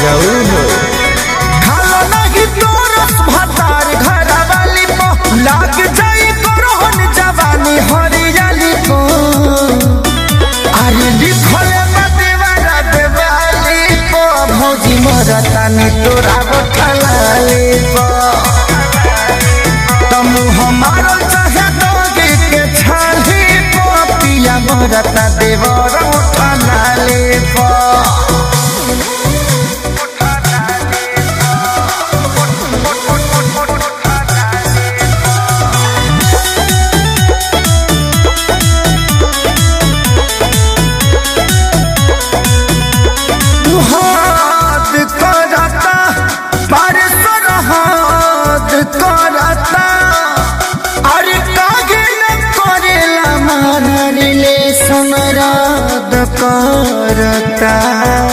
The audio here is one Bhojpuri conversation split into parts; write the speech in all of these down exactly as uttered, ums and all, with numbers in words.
रजऊ हो खालो नहीं तोरस भातार घर वाली पो लाग जाई करहन जवानी हरियाली पो अरे लिखले मदेवारा देवाली पो भौजी मरतानी तोरा बठलाली पो तमु हमारो चाहे दोगे के छाली पो पिया मरता देवर उठलाली पो करता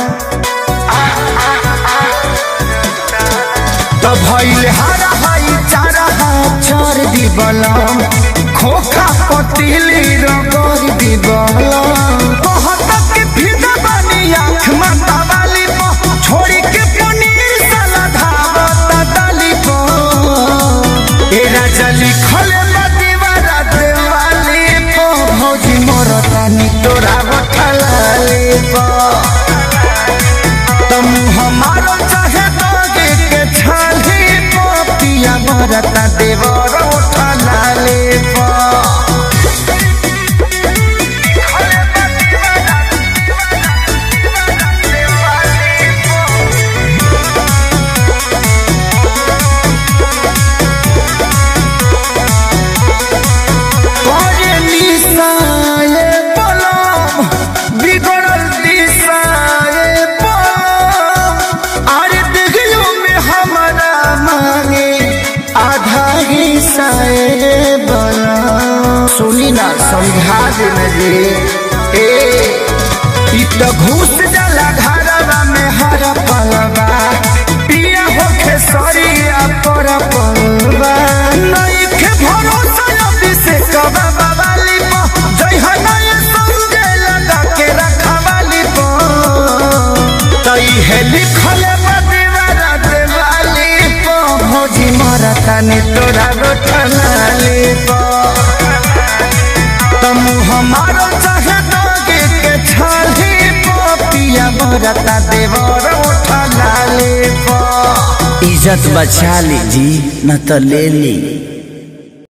तो भइल हरा हई चारा चर दी बलम खोखा पतिली रगड़ दी बलम कहत के फिदा बनी आँख माता वाली पो छोड़ी के पनीर साला धावत डाली पो ए राजा लिखले मदीवारा देवाली पो भौजी मरतानी तोरा बठलाली पो तमु हमारो चाहे दोगे के छाली पो पिया मरता देवर उठलाली पो सुनी ना समझा देना जी ए तो घुस जाला घरवा में हर पलवा पिया होके सरिया पर पलवा नहीं के भरोसा अभी से कबा वाली पो जय हनाय समझे लगा के रखवाली पो तई है लिखले मदीवारा देवाली पो भौजी मरतानी तोरा बठलाली पो तमु हमारो चाहे दोगे के छाली पो पिया मरता देवर उठलाली पो इज्जत बचा ली जी न तो ले ली।